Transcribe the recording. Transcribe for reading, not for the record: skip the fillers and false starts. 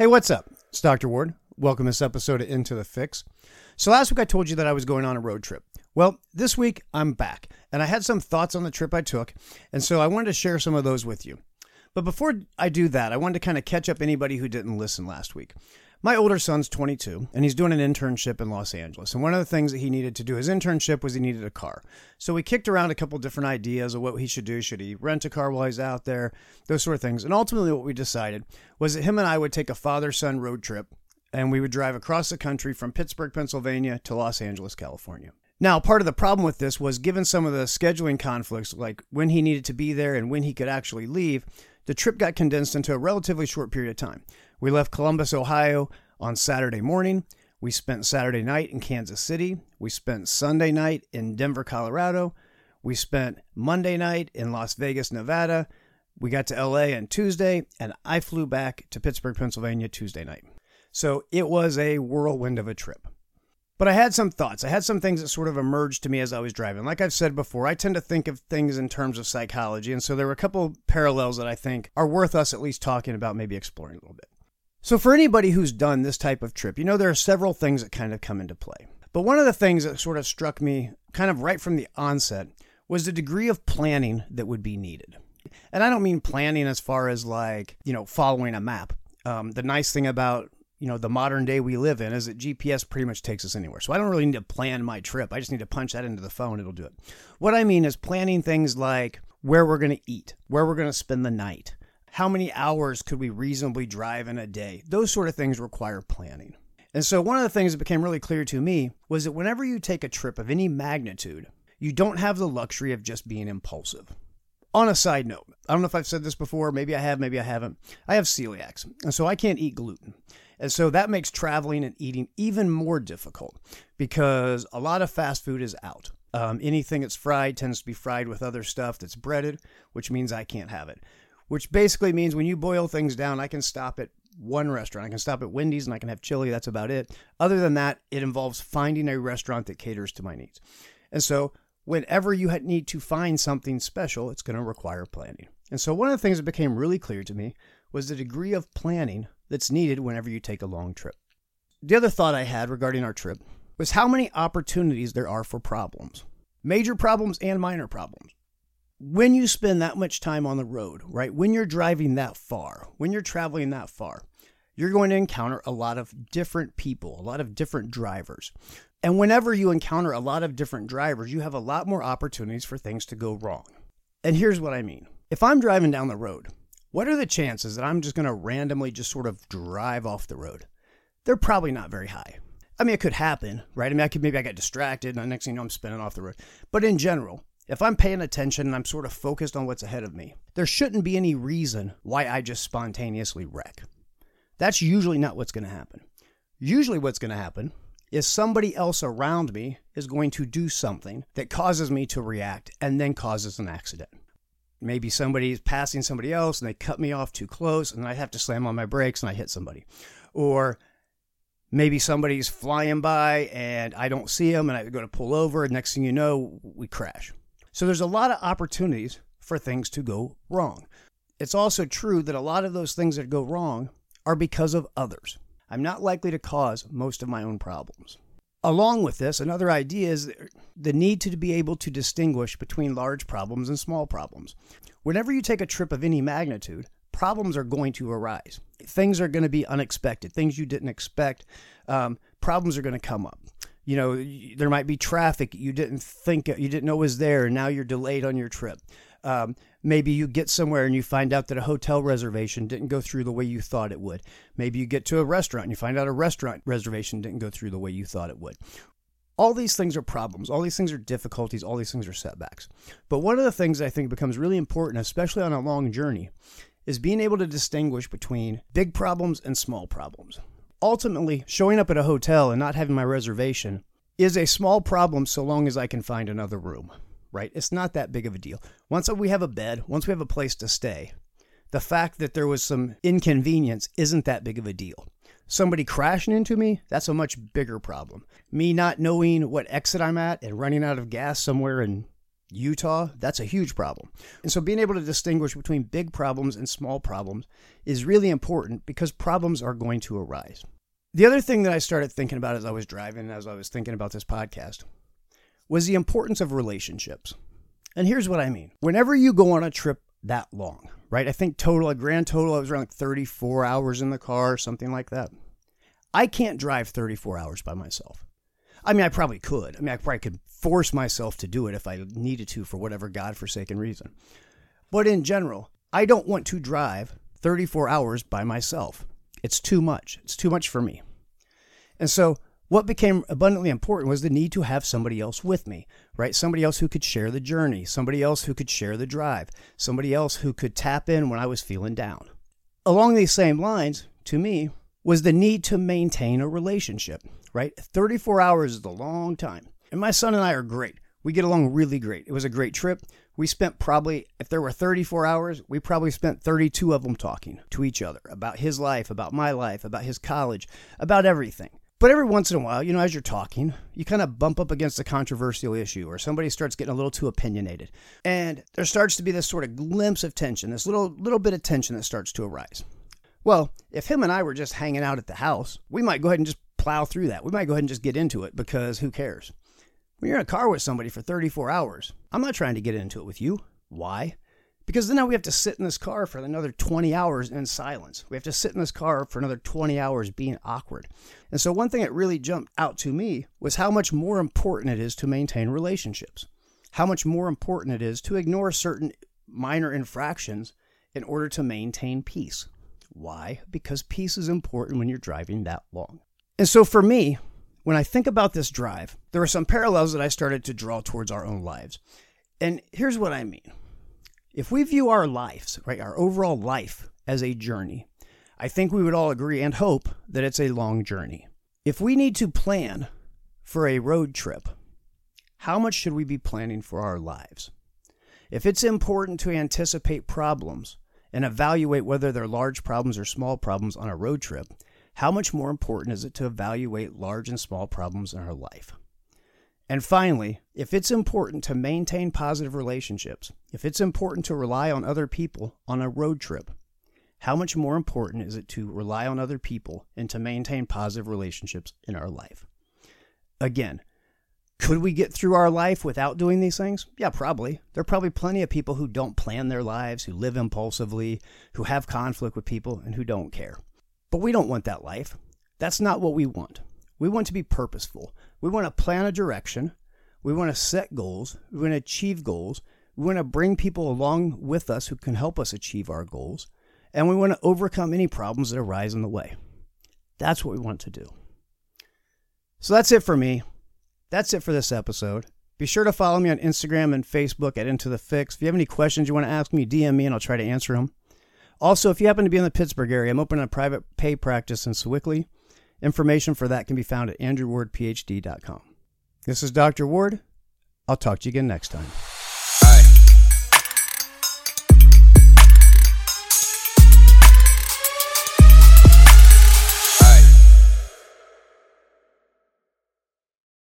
Hey, what's up? It's Dr. Ward. Welcome to this episode of Into the Fix. So last week I told you that I was going on a road trip. Well, this week I'm back, and I had some thoughts on the trip I took, and so I wanted to share some of those with you. But before I do that, I wanted to kind of catch up anybody who didn't listen last week. My older son's 22, and he's doing an internship in Los Angeles. And one of the things that he needed to do his internship was he needed a car. So we kicked around a couple different ideas of what he should do. Should he rent a car while he's out there? Those sort of things. And ultimately what we decided was that him and I would take a father-son road trip, and we would drive across the country from Pittsburgh, Pennsylvania to Los Angeles, California. Now, part of the problem with this was given some of the scheduling conflicts, like when he needed to be there and when he could actually leave, the trip got condensed into a relatively short period of time. We left Columbus, Ohio on Saturday morning. We spent Saturday night in Kansas City. We spent Sunday night in Denver, Colorado. We spent Monday night in Las Vegas, Nevada. We got to LA on Tuesday, and I flew back to Pittsburgh, Pennsylvania Tuesday night. So it was a whirlwind of a trip. But I had some thoughts. I had some things that sort of emerged to me as I was driving. Like I've said before, I tend to think of things in terms of psychology. And so there were a couple parallels that I think are worth us at least talking about, maybe exploring a little bit. So for anybody who's done this type of trip, you know, there are several things that kind of come into play. But one of the things that sort of struck me kind of right from the onset was the degree of planning that would be needed. And I don't mean planning as far as like, you know, following a map. The nice thing about the modern day we live in is that GPS pretty much takes us anywhere. So I don't really need to plan my trip. I just need to punch that into the phone. It'll do it. What I mean is planning things like where we're going to eat, where we're going to spend the night, how many hours could we reasonably drive in a day? Those sort of things require planning. And so one of the things that became really clear to me was that whenever you take a trip of any magnitude, you don't have the luxury of just being impulsive. On a side note, I don't know if I've said this before. Maybe I have, maybe I haven't. I have celiacs, and so I can't eat gluten. And so that makes traveling and eating even more difficult because a lot of fast food is out. Anything that's fried tends to be fried with other stuff that's breaded, which means I can't have it. Which basically means when you boil things down, I can stop at one restaurant. I can stop at Wendy's and I can have chili. That's about it. Other than that, it involves finding a restaurant that caters to my needs. And so whenever you need to find something special, it's going to require planning. And so one of the things that became really clear to me was the degree of planning that's needed whenever you take a long trip. The other thought I had regarding our trip was how many opportunities there are for problems, major problems and minor problems. When you spend that much time on the road, right, when you're driving that far, when you're traveling that far, you're going to encounter a lot of different people, a lot of different drivers. And whenever you encounter a lot of different drivers, you have a lot more opportunities for things to go wrong. And here's what I mean. If I'm driving down the road, what are the chances that I'm just going to randomly just sort of drive off the road? They're probably not very high. I mean, it could happen, right? I mean, maybe I get distracted and the next thing you know, I'm spinning off the road. But in general, if I'm paying attention and I'm sort of focused on what's ahead of me, there shouldn't be any reason why I just spontaneously wreck. That's usually not what's going to happen. Usually what's going to happen is somebody else around me is going to do something that causes me to react and then causes an accident. Maybe somebody's passing somebody else and they cut me off too close and I have to slam on my brakes and I hit somebody. Or maybe somebody's flying by and I don't see them and I go to pull over and next thing you know, we crash. So there's a lot of opportunities for things to go wrong. It's also true that a lot of those things that go wrong are because of others. I'm not likely to cause most of my own problems. Along with this, another idea is the need to be able to distinguish between large problems and small problems. Whenever you take a trip of any magnitude, problems are going to arise. Things are going to be unexpected, things you didn't expect. Problems are going to come up. You know, there might be traffic you didn't know was there, and now you're delayed on your trip. Maybe you get somewhere and you find out that a hotel reservation didn't go through the way you thought it would. Maybe you get to a restaurant and you find out a restaurant reservation didn't go through the way you thought it would. All these things are problems. All these things are difficulties. All these things are setbacks. But one of the things I think becomes really important, especially on a long journey, is being able to distinguish between big problems and small problems. Ultimately, showing up at a hotel and not having my reservation is a small problem so long as I can find another room. Right? It's not that big of a deal. Once we have a bed, once we have a place to stay, the fact that there was some inconvenience isn't that big of a deal. Somebody crashing into me, that's a much bigger problem. Me not knowing what exit I'm at and running out of gas somewhere in Utah, that's a huge problem. And so being able to distinguish between big problems and small problems is really important because problems are going to arise. The other thing that I started thinking about as I was driving, as I was thinking about this podcast, was the importance of relationships. And here's what I mean. Whenever you go on a trip that long, right? I think a grand total, I was around like 34 hours in the car, something like that. I can't drive 34 hours by myself. I mean, I probably could. I probably could force myself to do it if I needed to for whatever godforsaken reason. But in general, I don't want to drive 34 hours by myself. It's too much. It's too much for me. And so what became abundantly important was the need to have somebody else with me, right? Somebody else who could share the journey, somebody else who could share the drive, somebody else who could tap in when I was feeling down. Along these same lines, to me, was the need to maintain a relationship, right? 34 hours is a long time. And my son and I are great. We get along really great. It was a great trip. We spent probably, if there were 34 hours, we probably spent 32 of them talking to each other about his life, about my life, about his college, about everything. But every once in a while, as you're talking, you kind of bump up against a controversial issue or somebody starts getting a little too opinionated. And there starts to be this sort of glimpse of tension, this little bit of tension that starts to arise. Well, if him and I were just hanging out at the house, we might go ahead and just plow through that. We might go ahead and just get into it because who cares? When you're in a car with somebody for 34 hours, I'm not trying to get into it with you. Why? Because then now we have to sit in this car for another 20 hours in silence. We have to sit in this car for another 20 hours being awkward. And so one thing that really jumped out to me was how much more important it is to maintain relationships. How much more important it is to ignore certain minor infractions in order to maintain peace. Why? Because peace is important when you're driving that long. And so for me, when I think about this drive, there are some parallels that I started to draw towards our own lives. And here's what I mean. If we view our lives, right, our overall life as a journey, I think we would all agree and hope that it's a long journey. If we need to plan for a road trip, how much should we be planning for our lives? If it's important to anticipate problems and evaluate whether they're large problems or small problems on a road trip, how much more important is it to evaluate large and small problems in our life? And finally, if it's important to maintain positive relationships, if it's important to rely on other people on a road trip, how much more important is it to rely on other people and to maintain positive relationships in our life? Again, could we get through our life without doing these things? Yeah, probably. There are probably plenty of people who don't plan their lives, who live impulsively, who have conflict with people, and who don't care. But we don't want that life. That's not what we want. We want to be purposeful. We want to plan a direction. We want to set goals. We want to achieve goals. We want to bring people along with us who can help us achieve our goals. And we want to overcome any problems that arise in the way. That's what we want to do. So that's it for me. That's it for this episode. Be sure to follow me on Instagram and Facebook at Into the Fix. If you have any questions you want to ask me, DM me and I'll try to answer them. Also, if you happen to be in the Pittsburgh area, I'm opening a private pay practice in Sewickley. Information for that can be found at andrewwardphd.com. This is Dr. Ward. I'll talk to you again next time.